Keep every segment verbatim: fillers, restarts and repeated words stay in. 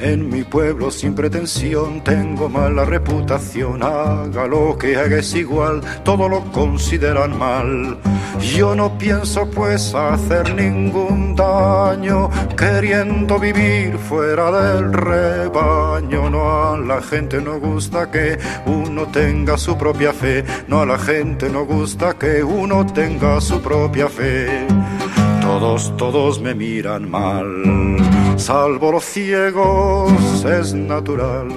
En mi pueblo sin pretensión tengo mala reputación. Haga lo que haga es igual, todo lo consideran mal. Yo no pienso pues hacer ningún daño, queriendo vivir fuera del rebaño. No, a la gente no gusta que uno tenga su propia fe. No, a la gente no gusta que uno tenga su propia fe. Todos, todos me miran mal, salvo los ciegos, es natural.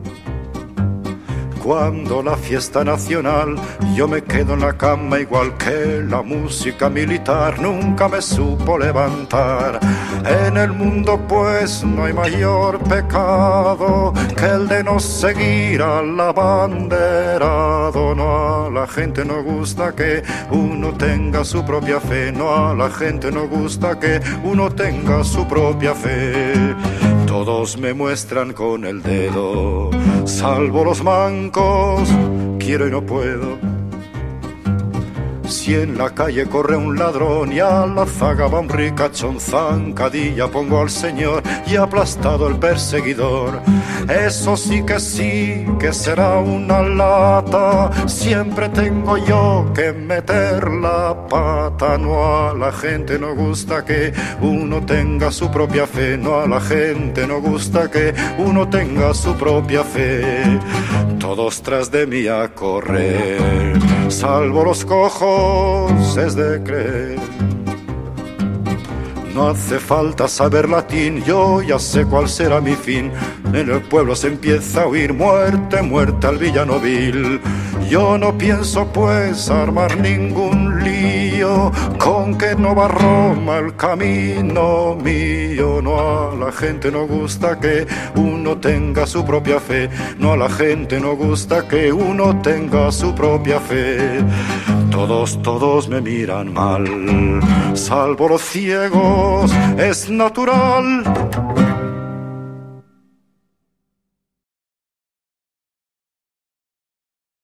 Cuando la fiesta nacional, yo me quedo en la cama igual que la música militar nunca me supo levantar. En el mundo pues no hay mayor pecado que el de no seguir al abanderado. No, a la gente no gusta que uno tenga su propia fe. No, a la gente no gusta que uno tenga su propia fe. Todos me muestran con el dedo, salvo los mancos, quiero y no puedo. Si en la calle corre un ladrón y a la zaga va un ricachón, zancadilla pongo al señor y aplastado el perseguidor. Eso sí que sí, que será una lata, siempre tengo yo que meter la pata. No, a la gente no gusta que uno tenga su propia fe. No, a la gente no gusta que uno tenga su propia fe. Todos tras de mí a correr, salvo los cojos, es de creer. No hace falta saber latín, yo ya sé cuál será mi fin. En el pueblo se empieza a oír muerte, muerte al villano vil. Yo no pienso pues armar ningún lío, con que no va Roma el camino mío. No, a la gente no gusta que uno tenga su propia fe. No, a la gente no gusta que uno tenga su propia fe. Todos, todos me miran mal, salvo los ciegos, es natural.